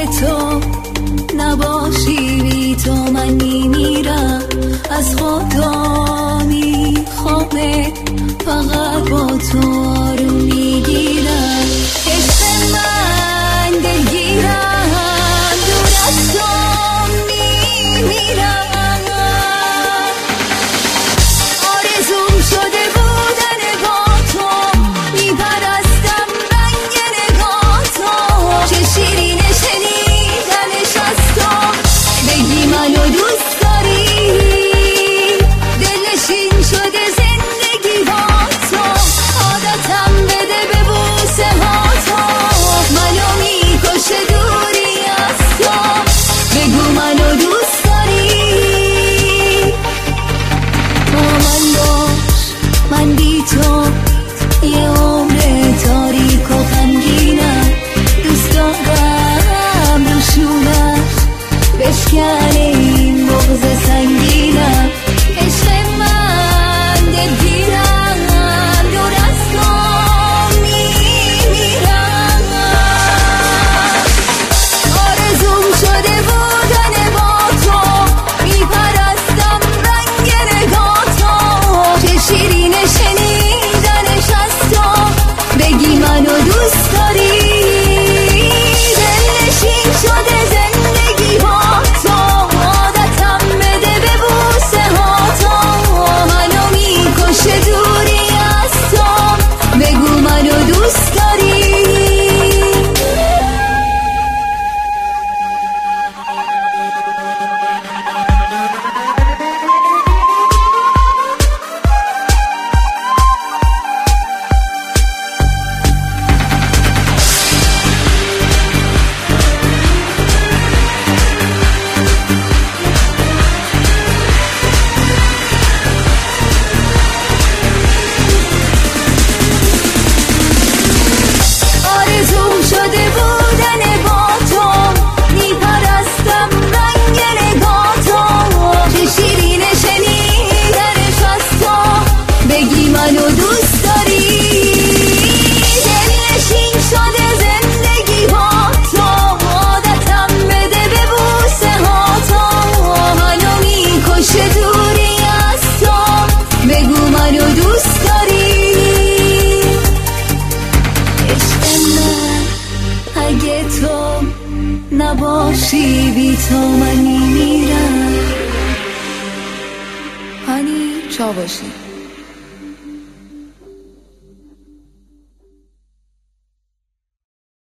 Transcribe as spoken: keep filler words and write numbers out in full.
تو نباشی بی تو من میمیرم. از خدا میخوام فقط با تو آروم میگیرم. عشق من دلگیرم دور از تو میمیرم. آرزوم شده بودن با تو میپرستم رنگ نگاه تو. چه شیرین شنیدنش از تو بگی منو دوست داری. دلنشین شده زندگی با تو عادتم بده به بوسه ها تو. منو میکشه دوری از تو بگو منو دوست داری. با من باش من بی تو یه عمر تاریک و غمگینم. دوست دارم روشونش بشکنه این بغض سنگینم. عشق من دلگیرم دور از تو میمیرم. آرزوم شده بودن با تو میپرستم رنگ نگاه تو. چه شیرین شنیدنش از تو بگی منو دوست داری. دلنشین شده زندگی با تو عادتم بده به بوسه ها تو. منو میکشه دوری از تو بگو منو دوست داری. آرزوم شده بودن با تو میپرستم رنگ نگاه تو. چه شیرین شنیدنش از تو بگی منو دوست داری. دلنشین شده زندگی با تو عادتم بده به بوسه ها تو. منو میکشه دوری از تو بگو منو دوست داری. عشق من اگه تو نباشی بی تو من میمیرم. هانی چاوشی.